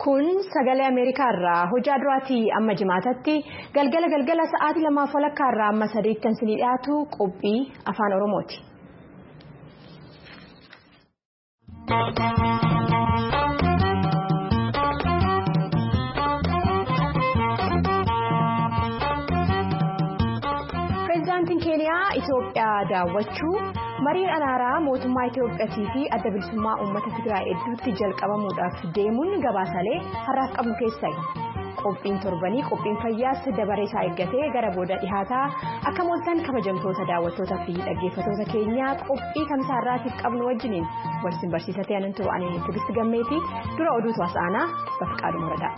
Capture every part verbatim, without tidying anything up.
Kun sagalee Ameerikaa irraa hojii duraatii amma jimaatatti galgala galgala sa'aatii lamaaf walakkaa irraa amma sadiitti kan isinii dhiyaatu qophii afaan Oromooti. Pireezidaantiin Keeniyaa Itoophiyaa daawwachuu marii araaraa mootummaa Itoophiyaatii fi adda bilisummaa uummata Tigraay hedduutti jalqabamuudhaaf deemuun gabaasalee har'aaf qabnu keessai. Qophiin torbanii qophiin fayyaas dabaree isaa eeggatee gara booda dhihaataa akka mooltan kabajamtoota daawwattootaa fi dhaggeeffattoota keenyaa qophii kamsaa irraatiif qabnu wajjiniin walsin barsiisatee anan turuu ani Tigisti Gammeetii dura oduutu haasa'anaa Bafqaaduu Muradaa.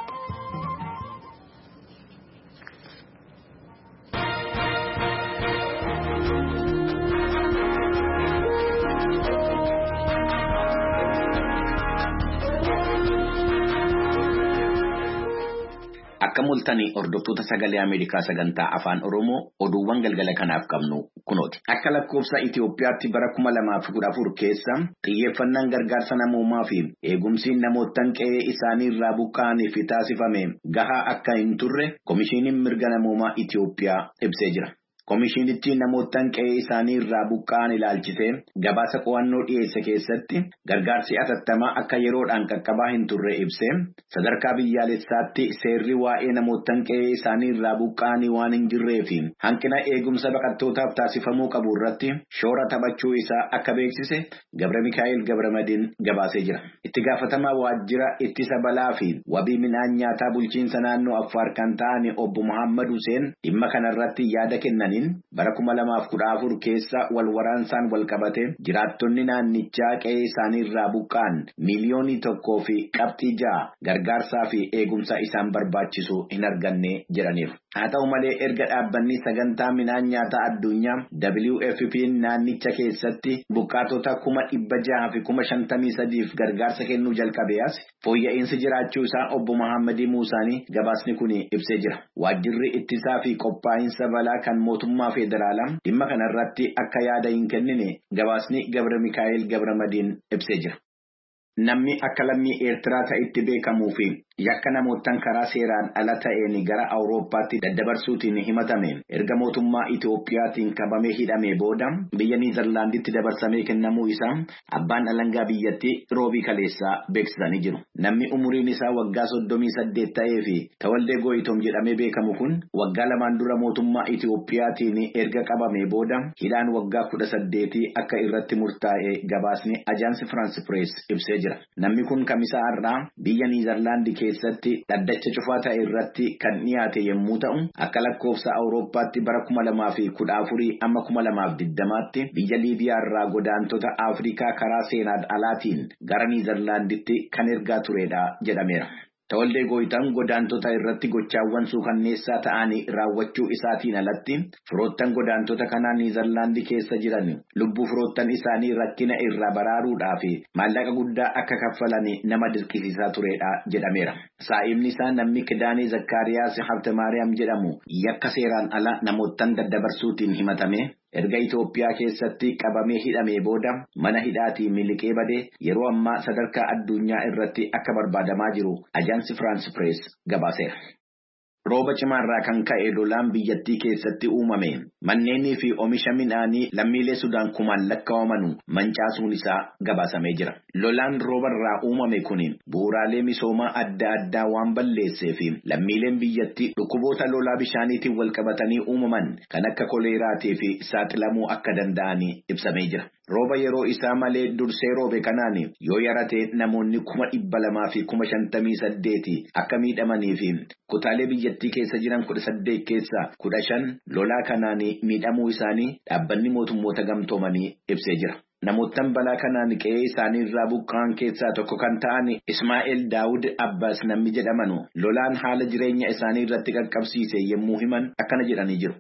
Akka mul'atanii hordoftoota sagalee Ameerikaa sagantaa afaan Oromoo oduuwwan galgala kanaaf qabnu kunooti. Akka lakkoofsa Itoophiyaatti bara kuma lamaaf kudha afur keessa xiyyeeffannaan gargaarsa namoomaa fi eegumsi namoota qe'ee isaanii irraa buqqa'aniif taasifame gahaa akka hin turre Komishiiniin Mirga Namoomaa Itoophiyaa ibsee jira. Komishiinichi namoota qe'ee isaanii irraa buqqa'an ilaalchisee gabaasa qo'annoo dhiyeesse keessatti gargaarsi atattamaa akka yeroodhaan qaqqabaa hin turre ibsee sadarkaa biyyaalessaatti seerri waa'ee namoota qe'ee isaanii irraa buqqa'anii waan hin jirree fi hanqina eegumsa baqattootaaf taasifamuu qabu irratti shoora taphachuu isaa akka beeksise Gabra Mikaa'el Gabramadiin gabaasee jira. Itti gaafatamaa waajjira ittisa balaa fi wabii midhaan nyaataa bulchiinsa naannoo Affaar kan ta'an obbo Muhammad Hussein dhimma kanarratti yaada kennan. Bara kuma lamaaf kudha afur keessa wal waraansaan wal qabate jiraattonni naannichaa qe'ee isaanii irraa buqqa'an miiliyoonii tokkoo fi qabxii ja'a gargaarsaa fi eegumsa isaan barbaachisu hin arganne jedhaniiru. Haa ta'u malee erga dhaabbanni sagantaa midhaan nyaataa addunyaa W F P naannicha keessatti buqqaatota kuma dhibba jaha fi kuma shantamii sadiif gargaarsa kennuu jalqabee as fooyya'insi jiraachuu isaa obbo Muhammadii Muusaanii gabaasni kun ibsee jira. Waajjirri ittisaa fi qophaa'insa balaa kan mootummaa federaalaa dhimma kanarratti akka yaada hin kennine gabaasni Gabra Mikaa'el Gabramadiin ibsee jira. Namni akka lammii Eertiraa ta'etti beekamuu fi yakka namootaan karaa seeraan ala ta'een gara Awurooppaatti daddabarsuutiin himatame erga mootummaa Itoophiyaatiin qabamee hidhamee booda biyya Niizerlaanditti dabarsamee kennamuu isaa abbaan alangaa biyyattii roobii kaleessaa beeksisanii jiru. Namni umuriin isaa waggaa soddomii saddeet ta'ee fi Tawaldee Gooyitom jedhamee beekamu kun waggaa lamaan dura mootummaa Itoophiyaatiin erga qabamee booda hidhaan waggaa kudha saddeetii akka irratti murtaa'e gabaasni Ajaansi Firaans Pirees ibsee jira. Namni kun kamisaa har'aa biyya Niizerlaandii keessatti dhaddacha cufaa ta'e irratti kan dhiyaate yommuu ta'u akka lakkoofsa Awurooppaatti bara kuma lamaa fi kudha afurii amma kuma lamaaf digdamaatti biyya Liibiyaa irraa godaantota Afrikaa karaa seenaan alaatiin gara Niizerlaanditti kan ergaa turedha jedhameera. Tawaldee Gooyitom godaantota irratti gochaawwan suukanneessaa ta'anii raawwachuu isaatiin alatti firoottan godaantota kanaa Niizerlaandii keessa jiran lubbuu firoottan isaanii rakkina irraa baraaruudhaa fi maallaqa guddaa akka kaffalanii nama dirqisiisaa turedha jedhameera. Saa'imni isaa namni Kidaanee Zakkaariyaas Habtemaariyaam jedhamu yakka seeraan ala namootaan daddabarsuutiin himatame. Erga Itoophiyaa keessatti qabamee hidhamee booda mana hidhaatii miliqee badee yeroo ammaa sadarkaa addunyaa irratti akka barbaadamaa jiru Ajaansi Firaans Pirees gabaaseera. Rooba cimaarraa kan ka'e lolaan biyyattii keessatti uumame manneenii fi oomisha midhaanii lammiilee Sudaan kumaan lakkaa'amanu mancaasuun isaa gabaasamee jira. Lolaan roobarraa uumame kun bu'uuraalee misoomaa adda addaa waan balleessee fi lammiileen biyyattii dhukkuboota lolaa bishaaniitiin wal qabatanii uumaman kan akka koleeraatii fi saaxilamuu akka danda'anii ibsamee jira. Rooba yeroo isaa malee dursee roobe kanaan yoo yarate namoonni kuma dhibba lamaa fi kuma shantamii saddeeti akka miidhamanii fi kutaalee biyyattii keessa jiran kudha saddeet keessa kudha shan lolaa kanaan miidhamuu isaanii dhaabbanni mootummoota gamtoomanii ibsee jira. Namoottan balaa kanaan qe'ee isaanii irraa buqqa'an keessaa tokko kan ta'an Ismaa'eel Daawud Abbaas namni jedhamanu lolaan haala jireenya isaanii irratti qaqqabsiise yommuu himan akkana jedhanii jiru.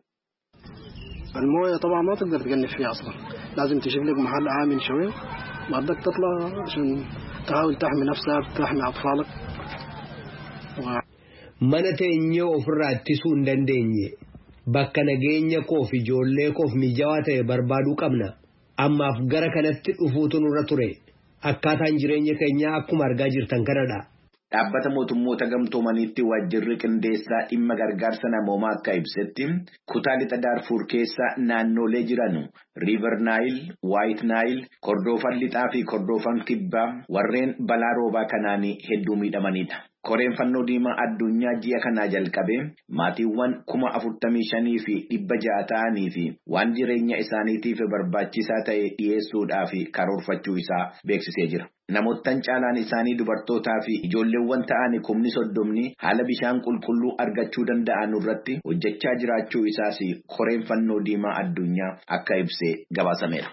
المويه طبعا ما تقدر تجنب فيها اصلا لازم تجيب لك محل آمن شوي ما بدك تطلع عشان تحاول تحمي نفسك تحمي اطفالك و... mana teenyee ofirraa ittisuu hin dandeenye bakka nageenya koof ijoollee koof mijaawaa ta'e barbaaduu qabna. Ammaaf gara kanatti dhufuutu nurra ture. Akkaataan jireenya keenyaa akkuma argaa jirtan kanadha. Dhaabbata mootummoota gamtoomaniitti waajjirri qindeessaa dhimma gargaarsa namoomaa akka ibsetti kutaa lixa Daarfuur keessa naannolee jiran Riiver Naayil, Waayit Naayil, Kordoofan lixaa fi Kordoofan kibbaa warreen balaa roobaa kanaan hedduu miidhamanidha. Koreen fannoo diimaa addunyaa ji'a kanaa jalqabee maatiiwwan kuma afurtamii shanii fi dhibba ja'a ta'anii fi waan jireenya isaaniitiif barbaachisaa ta'e dhiyeessuudhaaf karoorfachuu isaa beeksisee jira. Namoottan caalaan isaanii dubartootaa fi ijoolleewwan ta'anii kumni soddomni haala bishaan qulqulluu argachuu danda'an irratti hojjechaa jiraachuu isaas koreen fannoo diimaa addunyaa akka ibsee gabaasameera.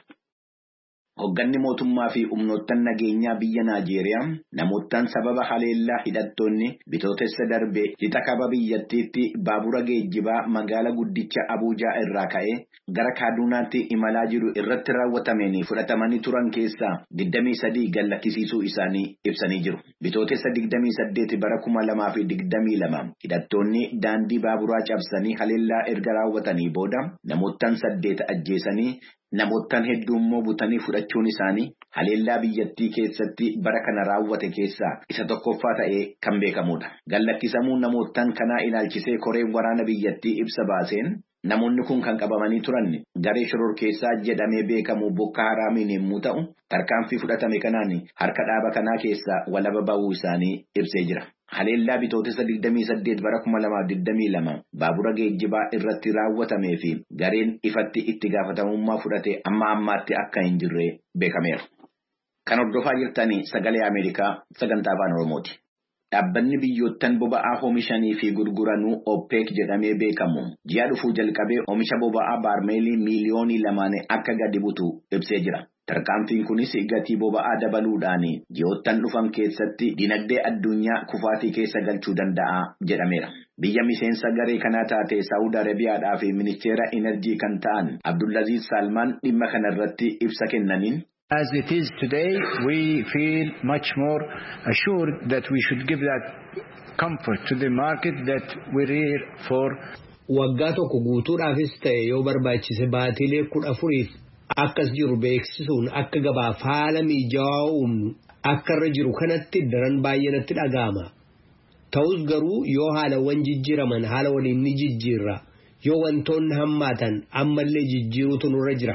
Hogganni mootummaa fi humnoottan nageenyaa biyya Naajeeriyaa namoottan sababa haleellaa hidhattoonni bitootessa darbee lixa kaaba biyyattiitti baabura geejjibaa magaala guddicha Abuujaa irraa ka'ee gara Kaaduunaatti imalaa jiru irratti raawwatameen fudhatamanii turan keessaa digdamii sadii gallakkisiisuu isaanii ibsanii jiru. Bitootessa digdamii saddeet bara kuma lamaa fi digdamii lama hidhattoonni daandii baaburaa cabsanii haleellaa erga raawwatanii booda namoottan saddeet ajjeesanii namoottan hedduu immoo butanii fudhachuun isaanii haleellaa biyyattii keessatti bara kana raawwate keessaa isa tokkoffaa ta'ee kan beekamudha. Gallakkisamuun namoottan kanaa ilaalchisee koreen waraana biyyattii ibsa baaseen namoonni kun kan qabamanii turan garee shororkeessaa jedhamee beekamu Boko Haraamiin yommuu ta'u tarkaanfii fudhatame kanaan harka dhaaba kanaa keessaa walaba ba'uu isaanii ibsee jira. Haleellaa bitootessa digdamii saddeet bara kuma lamaa fi digdamii lama baabura geejjibaa irratti raawwatamee fi gareen ifatti itti gaafatamummaa fudhate amma ammaatti akka hin jirre beekameera. Kan hordofaa jirtanii sagalee Ameerikaa sagantaa afaan Oromooti. Dhaabbanni biyyoottan boba'aa oomishanii fi gurguranuu OPEC jedhamee beekamu ji'a dhufuu jalqabee oomisha boba'aa baarmeelii miiliyoonii lamaan akka gadi butu ibsee jira. Tarkaanfiin kunis gatii boba'aa dabaluudhaan ji'oottan dhufan keessatti dinagdee addunyaa kufaatii keessa galchuu danda'a jedhameera. Biyya miseensa garee kanaa taate Saawud Arabiyaadhaa fi ministeera enerjii kan ta'an Abdullaziz Salmaan dhimma kanarratti ibsa kennaniin. As it is today, we feel much more assured that we should give that comfort to the market that we're here for. Waggaa tokko guutuudhaafis ta'e yoo barbaachise baatilee kudha afuriif akkas jiru beeksisuun akka gabaaf haala mijaawaa uumnu akka irra jiru kanatti daran baay'ee natti dhaga'ama. Ta'us garuu yoo haalawwan jijjiiraman haala waliin ni jijjiirra yoo wantoonni hammaatan ammallee jijjiiruutu nurra jira.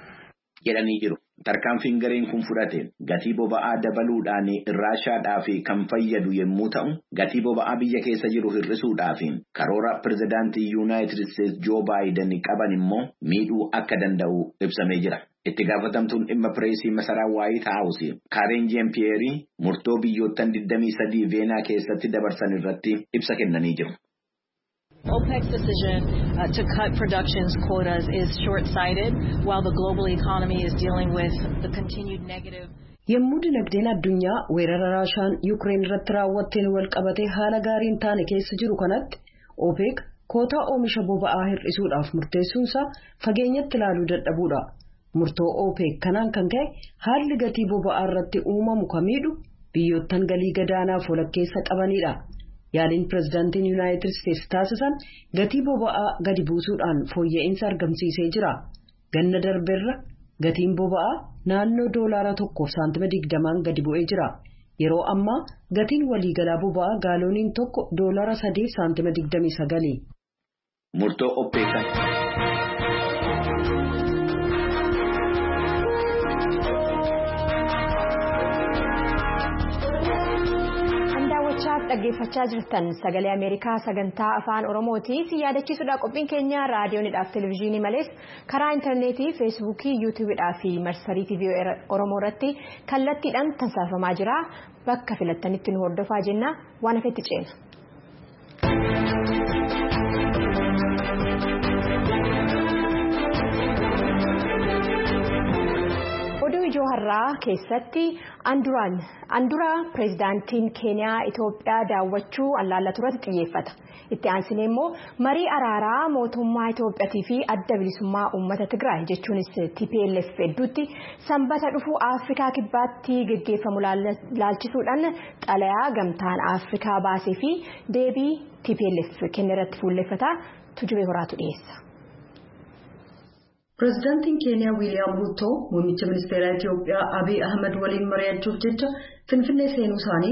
Jedhanii jiru. Tarkaanfiin gareen kun fudhate gatii boba'aa dabaluudhaan Raashaadhaaf kan fayyadu yommuu ta'u gatii boba'aa biyya keessa jiru hir'isuudhaaf karoora pirezidaantii Yuunaayitid Isteetsi Joo Baayiden qaban immoo miidhuu akka danda'u ibsamee jira. Itti gaafatamtuun dhimma pireesii masaraa Waayit Haawus Kaaren Jean Pierre murtoo biyyoottan digdamii sadii Veenaa keessatti dabarsan irratti ibsa kennanii jiru. OPEC's decision uh, to cut production's quotas is short-sighted while the global economy is dealing with the continued negative. Yemmuu dinagdeen addunyaa weerara Raashaan Yuukireen irratti raawwatteen wal qabatee haala gaariin taane keessa jiru kanatti OPEC kootaa oomisha boba'aa hir'isuudhaaf murteessuunsaa fageenyatti ilaaluu dadhabuudha. Murtoo OPEC kanaan kan ka'e haalli gatii boba'aa irratti uumamu kamiidhu biyyoottan galii gadaanaaf walakkeessa qabanidha. Yaaliin pirezidaantiin Yuunaayitid Isteetsi taasisan gatii boba'aa gadi buusuudhaan fooyya'insa argamsiisee jira. Ganna darbeerra gatiin boba'aa naannoo doolaara tokkoof saantima digdamaan gadi bu'ee jira. Yeroo ammaa gatiin waliigalaa boba'aa gaalooniin tokko doolaara sadii saantima digdamii sagali. Murtoo OPEC. dhaggeeffachaa jirtan sagalee Ameerikaa sagantaa afaan Oromootiif yaadachiisuudha. Qophiin keenya raadiyoonidhaaf televezyiinii malees karaa intarneetii feesbuukii yuutuubiidhaa fi marsarii tiivii Oromoo irratti kallattiidhaan tamsaafamaa jira. Bakka filattanitti nu hordofaa jenna waan hafetti ceena. Ijoo har'aa keessatti anduraan anduraa pirezidaantiin Keeniyaa Itoophiyaa daawwachuu allaalla turatti xiyyeeffata. Itti aansinee immoo marii araaraa mootummaa Itoophiyaatii fi adda bilisummaa uummata Tigraay jechuunis T P L F hedduutti sanbata dhufuu Afrikaa kibbaatti geggeeffamu laalchisuudhaan xalayaa gamtaan Afrikaa baasee fi deebii T P L F kenne irratti fuulleffata. Tujubee horaatu dhiyeessa. Pirezidaantiin Keeniyaa Wiiliyaam Ruuto muummicha ministeera Itoophiyaa Abiy Ahmed waliin mari'achuuf jecha Finfinnee seenuu isaanii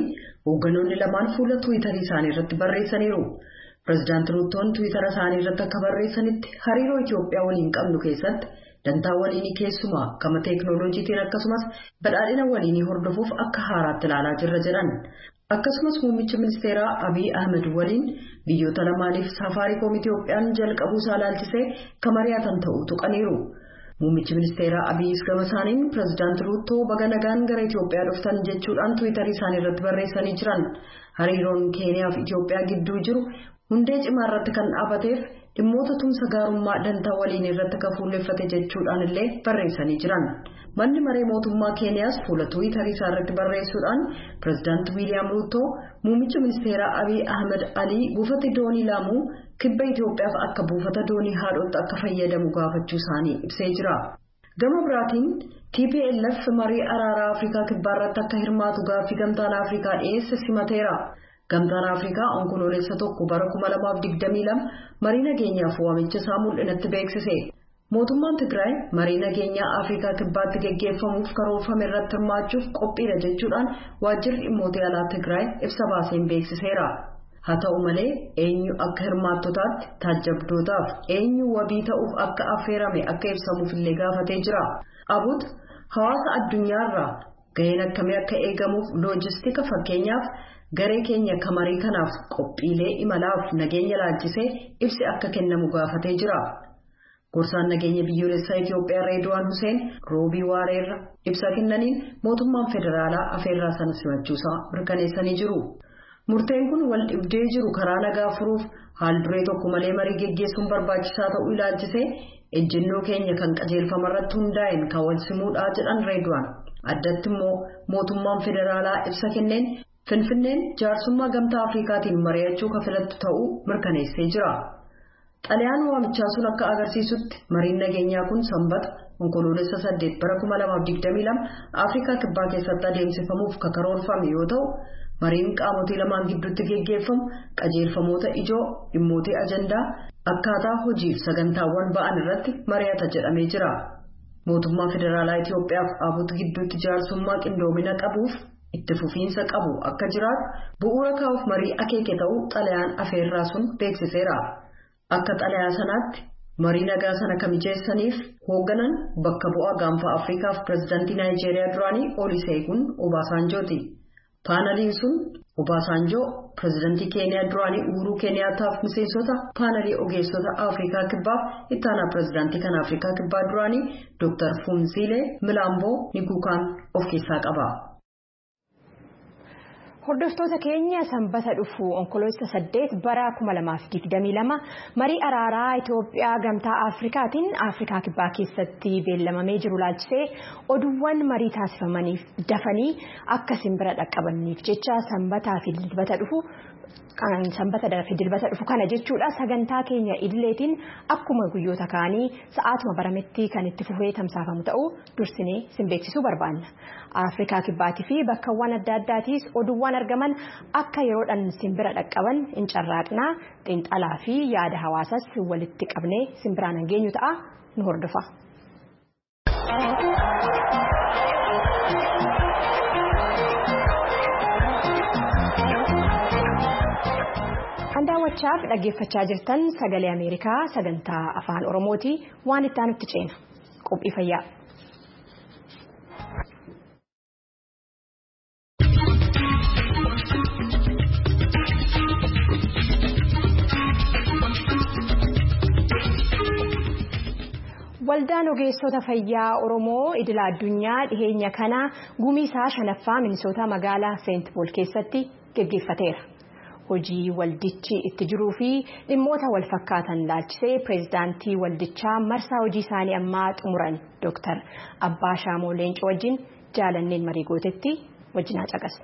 Hoogganoonni lamaan fuula Tiwiitarii isaanii irratti barreessaniiru. Pireezidaanti Ruutoon Tiwiitara isaanii irratti akka barreessanitti hariiroo Itoophiyaa waliin qabnu keessatti dantaa waliinii keessumaa gama teeknooloojiitiin akkasumas badhaadhina waliinii hordofuuf akka haaraatti ilaalaa jirra jedhan. Akkasumas muummichi ministeeraa Abiy Ahmed waliin biyyoota lamaaniif Safaariikoom Itoophiyaan jalqabuu isaa ilaalchisee kan mari'atan ta'uu tuqaniiru. Muummichi ministeeraa Abiy gama isaaniin pireezidaanti Ruutoo baga nagaan gara Itoophiyaa dhuftan jechuudhaan Tiwiitarii isaanii irratti barreessanii jiran. Hariiroon Keeniyaa fi Itoophiyaa gidduu jiru hundee cimaa irratti kan dhaabateef dhimmoota tumsa gaarummaa dantaa waliin irratti kan fuulleffate jechuudhaan illee barreessanii jiran. Manni maree mootummaa Keeniyaas fuula Tiwiitarii isaa irratti barreessuudhaan pireezidaanti Wiiliyaam Ruutoo muummicha ministeeraa Abiy Ahmed Alii buufata doonii Laamuu kibba Itoophiyaaf akka buufata doonii haadhotti akka fayyadamu gaafachuu isaanii ibsee jira. Gama biraatiin T P L F marii araaraa Afrikaa kibbaa irratti akka hirmaatu gaaffii gamtaan Afrikaa dhiyeesse simateera. Gamtaan Afrikaa onkoloolessa tokko bara kuma lamaaf digdamii lama marii nageenyaaf waamicha isaa mul'inatti beeksise. Mootummaan Tigraay marii nageenyaa Afrikaa kibbaatti geggeeffamuuf karoorfame irratti hirmaachuuf qophiidha jechuudhaan waajjirri dhimmoota alaa Tigraay ibsa baaseen beeksiseera. Haa ta'u malee eenyu akka hirmaattotaatti taajjabdootaaf eenyu wabii ta'uuf akka affeerame akka ibsamuuf illee gaafatee jira. Abut hawaasa addunyaarraa gaheen akkamii akka eegamuuf loojistika fakkeenyaaf garee keenya kamarii kanaaf qophiilee imalaaf nageenya laalchisee ibsi akka kennamu gaafatee jira. Gorsaan nageenya biyyoolessaa Itoophiyaa Reedwaan Hussein roobii waareerra ibsa kennaniin mootummaan federaalaa afeerraa sana simachuusaa mirkaneessanii jiru. Murteen kun wal dhibdee jiru karaa nagaa furuuf haal duree tokko malee marii geggeessuun barbaachisaa ta'uu ilaalchisee ejjennoo keenya kan qajeelfamarratti hundaa'een kan wal simuudhaa jedhan Reedwaan. Addatti immoo mootummaan federaalaa ibsa kenneen Finfinneen jaarsummaa gamtaa Afrikaatiin mari'achuu kan filattu ta'uu mirkaneessee jira. Xaliyaan waamichaa sun akka agarsiisutti mariin nageenyaa kun sanbata onkoloolessa saddeet bara kuma lamaaf digdamii lama Afrikaa kibbaa keessatti adeemsifamuuf kan karoorfame yoo ta'u mariin qaamotii lamaan gidduutti geggeeffamu qajeelfamoota ijoo dhimmootii ajandaa akkaataa hojiif sagantaawwan ba'an irratti mari'ata jedhamee jira. Mootummaa federaalaa Itoophiyaaf Abut gidduutti jaarsummaa qindoomina qabuuf itti fufiinsa qabu akka jiraatu bu'uura kaa'uuf marii akeeke ta'uu xalayaan afeerraa sun beeksiseera. Akka xalayaa sanaatti marii nagaa sana kamijeessaniif hoogganan bakka bu'aa gaanfa Afrikaaf pireezidaantii Naayijeeriyaa duraanii Olusegun Obasanjooti. Paanaliin sun Obasanjoo pireezidaantii Keeniyaa duraanii Uhuru Keeniyaataaf miseensota paanalii ogeessota Afrikaa kibbaaf ittaanaa pireezidaantii kan Afrikaa kibbaa duraanii Dooktar Funziilee Milaamboo Niguukaan of keessaa qaba. Hordoftoota keenya sanbata dhufu onkoloolessa saddeet bara kuma lamaaf digdamii lama marii araaraa Itoophiyaa gamtaa Afrikaatiin Afrikaa kibbaa keessatti beellamamee jiru laalchisee oduuwwan marii taasifamaniif dafanii akka simbira dhaqqabaniif jecha sanbataa fi dilbata dhufu kan sanbata darbe dilbata dhufu kana jechuudha sagantaa keenya idileetiin akkuma guyyoota kaanii sa'aatuma barametti kan itti fufee tamsaafamu ta'uu dursinee sin beeksisuu barbaanna. Afrikaa kibbaatii fi bakkawwan adda addaatiis oduuwwan argaman akka yeroodhaan simbira dhaqqaban in carraaqnaa xiinxalaa fi yaada hawaasaas walitti qabnee simbiraan hangeenyu ta'a nu hordofa. Daawwachaaf dhaggeeffachaa jirtan sagalee Ameerikaa sagantaa afaan Oromooti waan itti aanutti ceena qophii fayyaa. Waldaan ogeessota fayyaa Oromoo idila addunyaa dhiheenya kana gumiisaa shanaffaa Minisoota magaalaa Seent Pool keessatti geggeeffateera. Hojii waldichi itti jiruu fi dhimmoota wal fakkaatan laalchisee pireezidaantii waldichaa marsaa hojii isaanii ammaa xumuran Dooktar Abbaa Shaamoo Leencoo wajjin jaalanneen marii gootetti wajjin haa caqasnu.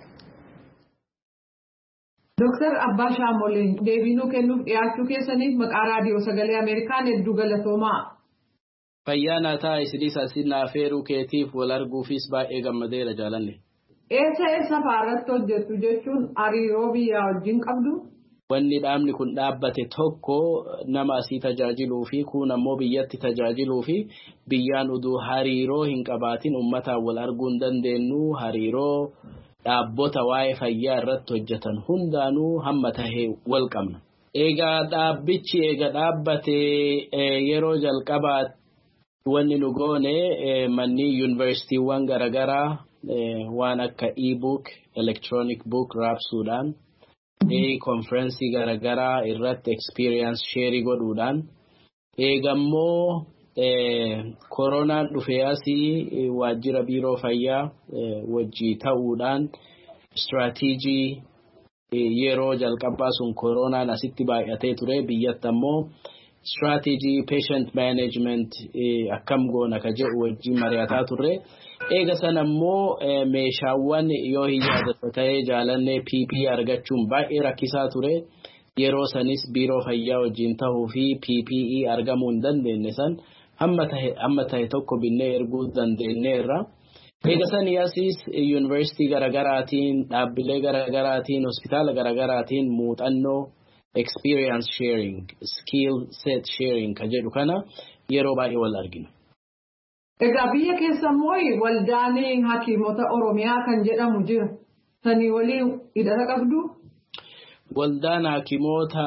Dooktar Abbaa Shaamoo Leencoo deebii kennuuf dhiyaachuu keessaniif maqaa raadiyoo sagalee Ameerikaan hedduu galatoomaa. Fayyaana ta'a isinis asin afeeruu keetiif wal arguufis baay'ee gammadeera jaalanne. Eessa eessa fa'aarratti hojjetu jechuun hariiroo biyyaa wajjin qabdu? Wanni dhaabni kun dhaabbate tokko nama asii tajaajiluu fi kun ammoo biyyatti tajaajiluu fi biyyaan uduu hariiroo hin qabaatin uummataan wal arguu hin dandeenyu hariiroo dhaabbota waa'ee fayyaa irratti hojjetan hundaanuu hamma tahee wal qabna. Egaa dhaabbichi eega dhaabbatee yeroo jalqabaa wanni nu goone manni yuunivarsiitiiwwan garaagaraa waan akka e-book, electronic book raabsuudhaan konferensii garaagaraa irratti experience share godhuudhaan eegammoo koronaan dhufee asii waajjira biiroo fayyaa wajjii ta'uudhaan strategy yeroo jalqabaa sun koronaan asitti baay'atee ture biyyatti ammoo strategy patient management akkam goona ka jedhu wajjii mari'ataa turre. Eega san ammoo meeshaawwan yoo hiyyaadata ta'ee jaalannee P P E argachuun baay'ee rakkisaa ture. Yeroo sanis biiroo fayyaa wajjin ta'uu fi P P E argamuu hin dandeenye san hamma tahe hamma tahe tokko binnee erguu dandeenyeerra. Eega sanii asiis yuunivarsiitii garaagaraatiin dhaabbilee garaagaraatiin hospitaala garaagaraatiin muuxannoo experience sharing skill set sharing ka jedhu kana yeroo baay'ee wal argina. Egaa biyya keessa immoo waldaan hakiimota Oromiyaa kan jedhamu jira. Sanii waliin hidhata qabdu? Waldaan hakiimota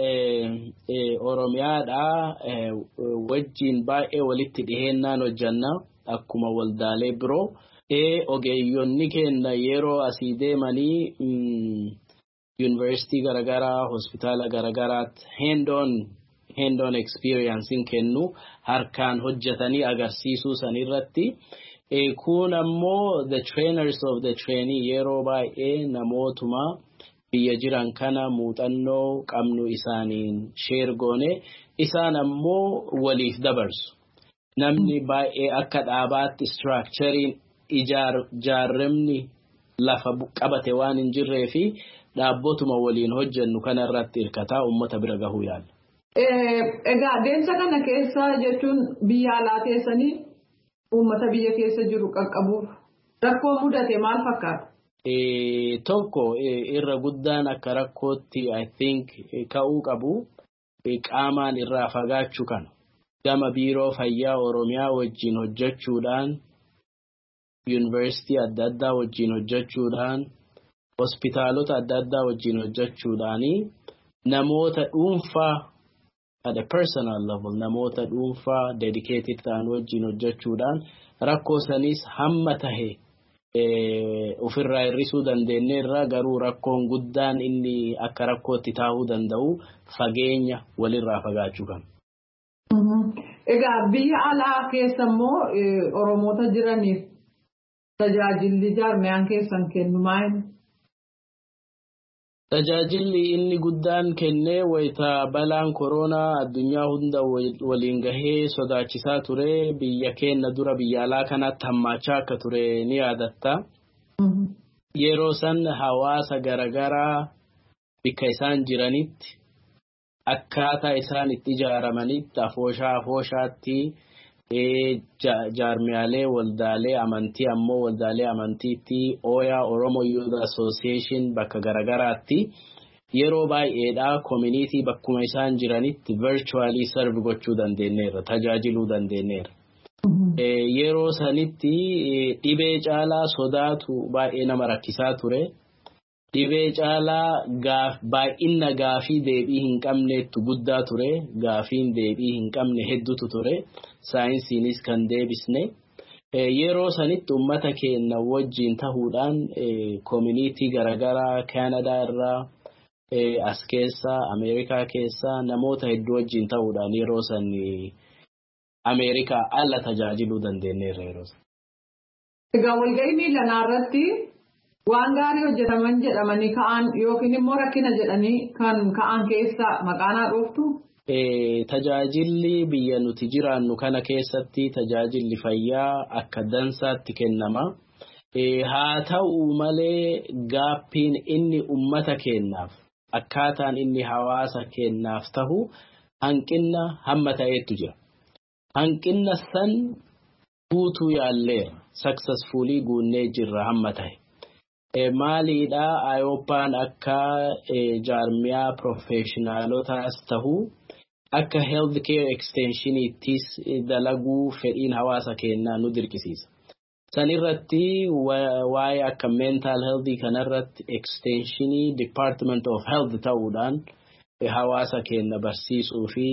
Oromiyaadha wajjin baay'ee walitti dhiheennaan hojjanna akkuma waldaalee biroo. Ogeeyyonni keenya yeroo asii deemanii yuunivarsiitii garaagaraa hospitaala garaagaraatti hand-on hand-on experience kennu harkaan hojjetanii agarsiisuu sanirratti kun ammoo the trainers of the trainee yeroo baay'ee namootuma biyya jiran kana muuxannoo qabnu isaaniin share goone isaan ammoo waliif dabarsu. Namni baay'ee akka dhaabaatti structurein ijaarremni lafa qabate waan hin jirree fi dhaabbotuma waliin hojjennu kanarratti hirkataa uummata bira gahuu yaala. Egaa adeemsa kana keessa jechuun biyya alaa teessanii uummata biyya keessa jiru qaqqabuuf rakkoo mudate maal fakkaata? Tokko irra guddaan akka rakkootti I think ka'uu qabu qaamaan irraa fagaachuu kana. Gama biiroo fayyaa Oromiyaa wajjin hojjechuudhaan yuunivarsiitii adda addaa wajjin hojjechuudhaan hospitaalota adda addaa wajjin hojjechuudhaani namoota dhuunfaa at a personal level namoota dhuunfaa dedicated ta'an wajjin hojjechuudhaan rakkoo sanis hamma tahe ofirraa hir'isuu dandeenyeerra garuu rakkoon guddaan inni akka rakkootti taa'uu danda'u fageenya walirraa fagaachuu kan. Egaa biyya alaa keessa immoo Oromoota jiraniif tajaajilli jaarmiyaan keessan kennu maal? Tajaajilli inni guddaan kennee wayita balaan koronaa addunyaa hunda waliin gahee sodaachisaa ture biyya keenya dura biyya alaa kanatti hammaachaa akka ture ni yaadatta. Yeroo san hawaasa garagaraa bikka isaan jiranitti akkaataa isaan itti ijaaramanitti afooshaa afooshaatti jaarmiyaalee waldaalee amantii ammoo waldaalee amantiitti Oya Oromo Youth Association bakka garagaraatti yeroo baay'eedhaa community bakkuma isaan jiranitti virtually serve gochuu dandeenyeerra tajaajiluu dandeenyeerra. Yeroo sanitti dhibee caalaa sodaatu baay'ee nama rakkisaa ture. Dhibee caalaa gaaf baay'ina gaafii deebii hin qabneetu guddaa ture gaafiin deebii hin qabne hedduutu ture saayinsiinis kan deebisne yeroo sanitti ummata keenya wajjin tahuudhaan community garagaraa Canada irraa as keessa Ameerikaa keessa namoota hedduu wajjin tahuudhaan yeroo san Ameerikaa ala tajaajiluu dandeenyeerra yeroo san. Egaa walga'ii miilanaa irratti waan gaarii hojjetaman jedhamanii ka'an yookiin immoo rakkina jedhanii kan ka'an keessa maqaanaa dhooftu? Tajaajilli biyya nuti jiraannu kana keessatti tajaajilli fayyaa akka dansaatti kennama. Haa ta'u malee gaappiin inni ummata kennaaf akkaataan inni hawaasa kennaaf tahu hanqina hamma ta'eetu jira. Hanqina san guutuu yaalleera successfully guunnee jirra hamma ta'e. Maaliidha Ayooppaan akka jaarmiyaa professionaalotaas tahu akka healthcare extensioniittis dalaguu fedhiin hawaasa kennaa nu dirqisiisa. sanirratti waa'ee akka mental health kanarratti extensionii department of health ta'uudhaan hawaasa keenya barsiisuu fi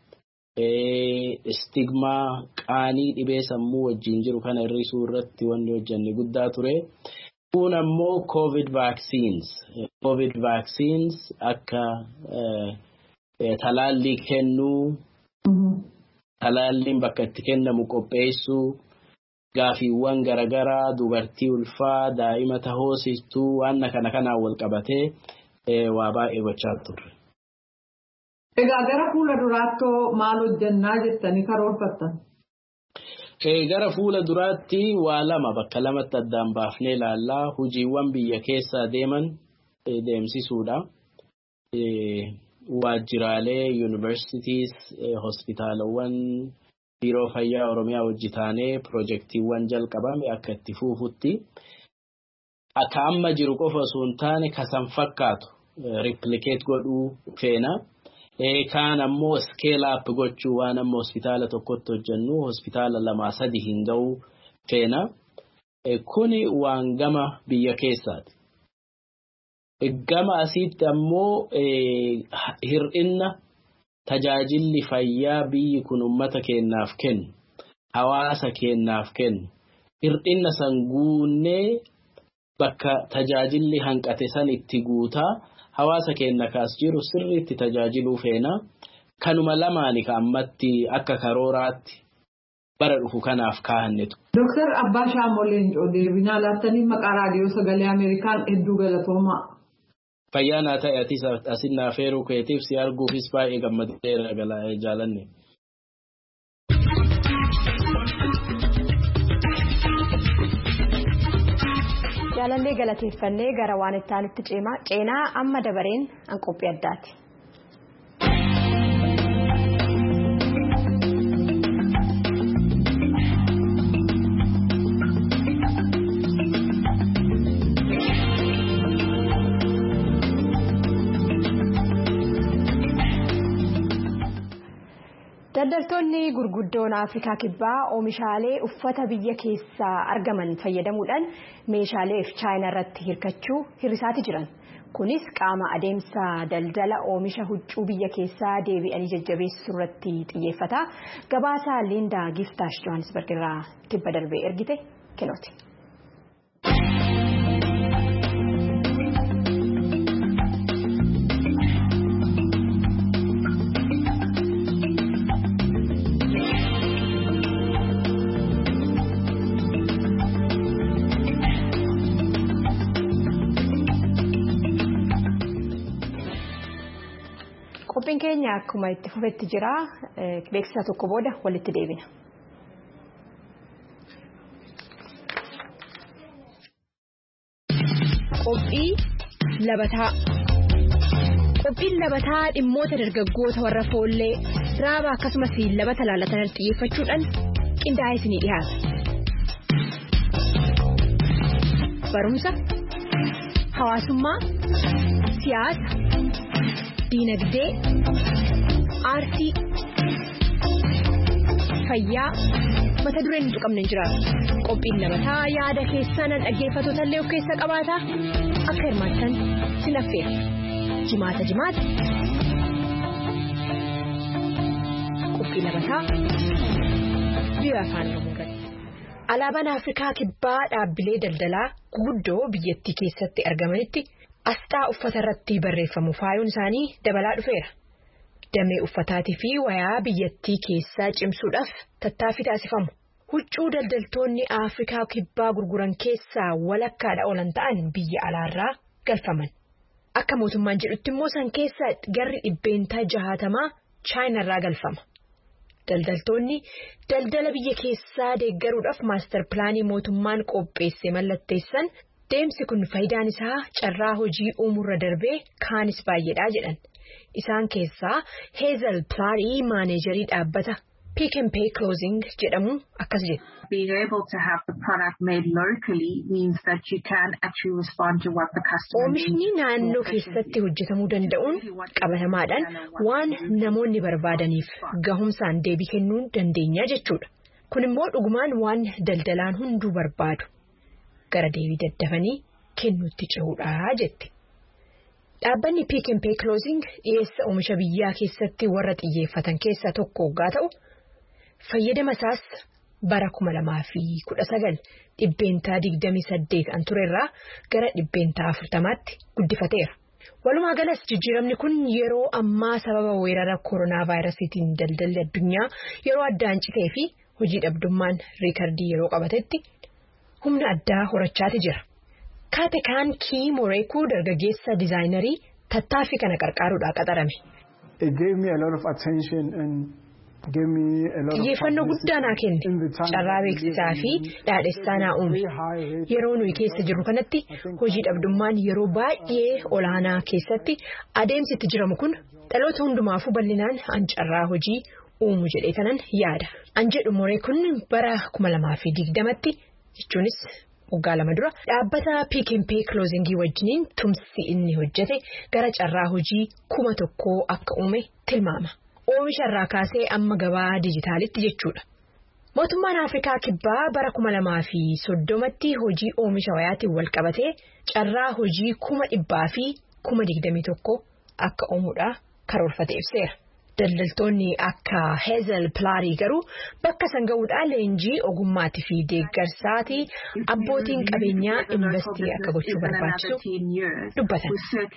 stigma qaanii dhibee sammuu wajjin jiru kana hir'isuu irratti wanni hojjenne guddaa ture. Kun ammoo COVID vaccines COVID vaccines akka talaallii kennuu talaalliin bakka itti kennamu qopheessuu gaafiiwwan garagaraa dubartii ulfaa daa'ima tahoosistuu waan kana kanaan wal qabatee waa baay'ee gochaa turre. Egaa gara fuula duraatti maal hojjannaa jettanii karoorfattan? Gara fuula duraatti waa lama bakka lamatti addaan baafnee ilaallaa hojiiwwan biyya keessaa deeman deemsisuudha. Waajjiraalee universities hospitaalawwan biiroo fayyaa Oromiyaa hojjetaanee pirojektiiwwan jalqabame akka itti fufutti akka amma jiru qofa osoo hin taane kasan fakkaatu replicate godhuu feena. Kaan ammoo scale up gochuu waan amma hospitaala tokkotti hojjennu hospitaala lama sadi hin ga'u feena. Kuni waan gama biyya keessaati. Gama asitti ammoo hir'inna tajaajilli fayyaa biyyi kun ummata keenyaaf kennu hawaasa keenyaaf kennu hir'inna san guunnee bakka tajaajilli hanqate san itti guutaa hawaasa keenya kaas jiru sirriitti tajaajiluu feena. Kanuma lamaani ka ammatti akka karooraatti bara dhufu kanaaf kaahannetu. Doktor Abbaa Shaamoleen deebinaa laattanii maqaa raadiyoo sagalee Ameerikaan hedduu galatoomaa. Fayyaa naa ta'e ati asin naa feeruu keetiif si arguufis baay'ee gammadeera jaalanne. Jaalallee galateeffannee gara waan itti aanutti ceenaa amma dabareen an qophii addaati. Daldaltoonni gurguddoon Afrikaa kibbaa oomishaalee uffata biyya keessaa argaman fayyadamuudhaan meeshaalee Chaayinaa irratti hirkachuu hir'isaati jiran. Kunis qaama adeemsa daldala oomisha huccuu biyya keessaa deebi'anii jajjabeessuu irratti xiyyeeffata. Gabaasaa Lindaa Giftaash Johannesburg irraa tibba darbee ergite kennooti. Qophiin keenya akkuma itti fufetti jira beeksisa tokko booda walitti deebina. Qophii labataa. Qophiin labataa dhimmoota dargaggoota warra foollee raaba akkasumas labata laalatan xiyyeeffachuudhaan qindaa'ee isinii dhiyaata. Barumsa, hawaasummaa, siyaasa, diinagdee, aartii, fayyaa mata dureen hin tuqamne hin jiraatu. Qophiin labataa yaada keessaan dhaggeeffattoota illee of keessa qabaata. Akka hirmaattan sin affeera. Jimaata jimaata. Qophii labataa biyya afaan Oromoo irratti. Alaabaan Afrikaa kibbaa dhaabbilee daldalaa guguddoo biyyattii keessatti argamanitti asxaa uffata irratti barreeffamu faayuun isaanii dabalaa dhufeera. Damee uffataatii fi wayaa biyyattii keessaa cimsuudhaaf tattaaffii taasifamu. Huccuu daldaltoonni Afrikaa kibbaa gurguran keessaa walakkaadha oolan ta'an biyya alaarraa galfaman. Akka mootummaan jedhutti immoo san keessaa garri dhibbeentaa jahaatamaa Chaayinaarraa galfama. Daldaltoonni daldala biyya keessaa deeggaruudhaaf maastar pilaanii mootummaan qopheesse mallatteessan deemsi kun faayidaan isaa carraa hojii uumuurra darbee kaanis baay'eedha jedhan. Isaan keessaa Hazel Plaatee maaneejarii dhaabbata Pick and Pay Clothing jedhamu akkas jedhu. Being able to have the product made locally means that you can actually respond to what the customer needs. Oomishni naannoo keessatti hojjetamuu danda'uun qabatamaadhaan waan namoonni barbaadaniif gahumsaan deebii kennuu dandeenya jechuudha. Kun immoo dhugumaan waan daldalaan hunduu barbaadu gara deebii daddafanii kennuutti cehuudha jetti. Dhaabbanni Pick and Pay Closing dhiyeessa oomisha biyyaa keessatti warra xiyyeeffatan keessaa tokko waggaa ta'u fayyadama isaas bara kuma lamaa fi kudha sagal dhibbeentaa digdamii saddeet an turerraa gara dhibbeentaa afurtamaatti guddifateera. Walumaa galas jijjiiramni kun yeroo ammaa sababa weerara koronaa vaayirasiitiin daldalli addunyaa yeroo addaan citee fi hojii dhabdummaan riikardii yeroo qabatetti humna addaa horachaati jira. Kaate kaan kii Moreekuu dargaggeessa dizaayinerii tattaaffii kana qarqaaruudhaan qaxarame. It gave me a lot of attention and gave me a lot of xiyyeeffannoo guddaa naa kenne carraa beeksisaa fi dhaadhessaa naa uume. Yeroo nuyi keessa jirru kanatti hojii dhabdummaan yeroo baay'ee olaanaa keessatti adeemsi itti jiramu kun dhaloota hundumaafuu bal'inaan an carraa hojii uumu jedhee kanan yaada. An jedhu Moreekuun bara kuma lamaa fi digdamatti jechuunis waggaa lama dura dhaabbata Pick and Pay Closing wajjiniin tumsi inni hojjete gara carraa hojii kuma tokkoo akka uume tilmaama. Oomisha irraa kaasee amma gabaa dijitaalitti jechuudha. Mootummaan Afrikaa Kibbaa bara kuma lamaa fi soddomatti hojii oomisha wayaatiin wal qabatee carraa hojii kuma dhibbaa fi kuma digdamii tokko akka uumuudha karoorfate ibseera. Daldaltoonni akka Hazel Plaarii garuu bakka san ga'uudhaan leenjii ogummaatii fi deeggarsaati abbootiin qabeenyaa investii akka gochuu barbaachisu dubbatan.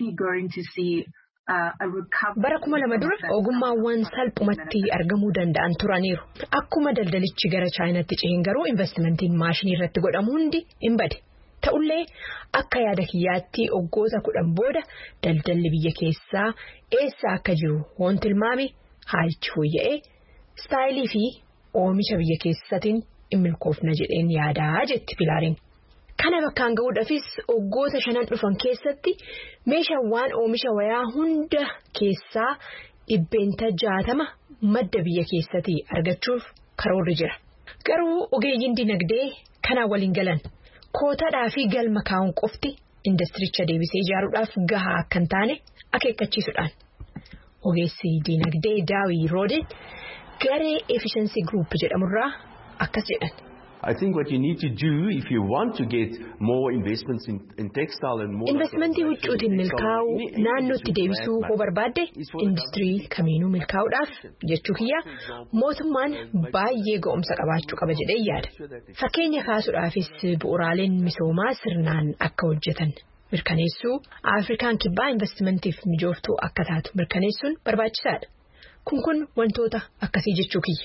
Bara kuma lama dura ogummaawwan salphumatti argamuu danda'an turaniiru. Akkuma daldalichi gara Chaayinaatti ceheen garuu investimentiin maashinii irratti godhamu hundi hin bade. Ta'ullee akka yaada kiyyaatti waggoota kudhan booda daldalli biyya keessaa eessa akka jiru waan tilmaame haalichi fooyya'ee istaayilii fi oomisha biyya keessatiin hin milkoofna jedheen yaadaa jetti Pilaariin. Kana bakkaan ga'uudhaafis waggoota shanan dhufan keessatti meeshaawwan oomisha wayaa hunda keessaa dhibbeenta jaatama madda biyya keessatii argachuuf karoorri jira. Garuu ogeeyyiin dinagdee kanaan waliin galan. Kootaadhaa fi galma kaa'uun qofti indastiricha deebisee ijaaruudhaaf gahaa akka hin taane akeekkachiisuudhaan. Ogeessi dinagdee Daawii Roodin garee Efficiency Group jedhamurraa akkas jedhan. I think what you need to do if you want to get more investments in, in textile and more... Investmentii huccuutiin milkaa'uu naannootti deebisuu hoo barbaadde industirii kamiinuu milkaa'uudhaaf jechuu kiyya mootummaan baay'ee ga'umsa qabaachuu qaba jedhee yaada. Fakkeenya kaasuudhaafis bu'uuraaleen misoomaa sirnaan akka hojjetan mirkaneessuu Afrikaan kibbaa investimentiif mijooftuu akka taatu mirkaneessuun barbaachisaadha. Kun kun wantoota akkasii jechuu kiyya.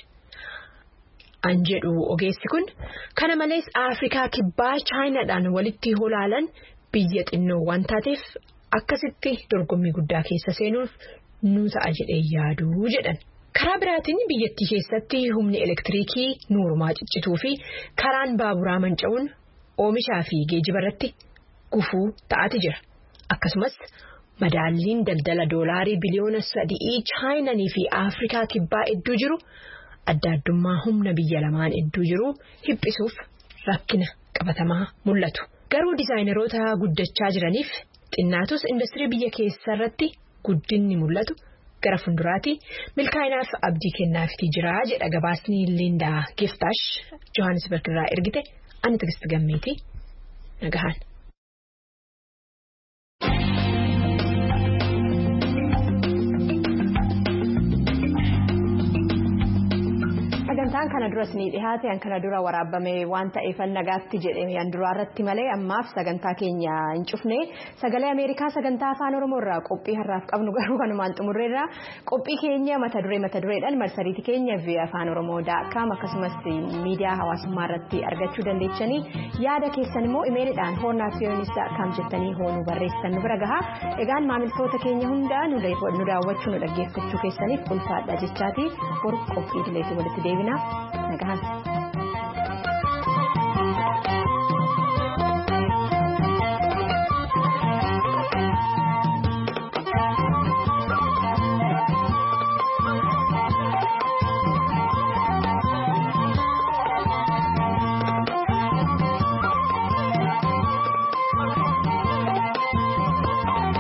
An jedhu ogeessi kun kana malees Afrikaa kibbaa Chaayinaadhaan walitti holaalan biyya xinnoo waan taateef akkasitti dorgommii guddaa keessa seenuuf nu ta'a jedhee yaaduu jedhan. Karaa biraatiin biyyattii keessatti humni elektiriikii nuurumaa ciccituu fi karaan baaburaa manca'uun oomishaa fi geejjiba irratti gufuu ta'aati jira. Akkasumas madaalliin daldala doolaarii biliyoona sadii Chaayinaanii fi Afrikaa kibbaa hedduu jiru. Adda addummaa humna biyya lamaan hedduu jiru hiphisuuf rakkina qabatamaa mul'atu. Garuu dizaayineroota guddachaa jiraniif xinnaatus industirii biyya keessaa irratti guddinni mul'atu gara fuulduraatti milkaa'inaaf abdii kennaafii jira jedha gabaasni Lindaa Giftash Johannesburg irraa ergite ani Tigisti Gammeetii nagahaan. Sagantaan kana duras ni dhihaate an kana dura waraabame waan ta'eef nagaatti jedhee yan duraa irratti malee ammaaf sagantaa keenya hin cufne sagalee Ameerikaa sagantaa afaan Oromoo irraa qophii har'aaf qabnu garuu kanumaan xumurreerra qophii keenya mata duree mata dureedhaan marsariitii keenya via afaan oromoo dot com akkasumas miidiyaa hawaasummaa irratti argachuu dandeechanii yaada keessan immoo imeelidhaan horn at voa dot com jettanii hoonuu barreessan nu bira gahaa egaan maamiltoota keenya hundaa nu daawwachuu nu dhaggeeffachuu keessaniif ulfaadha jechaati bor qophii dileetii walitti deebina nagahan.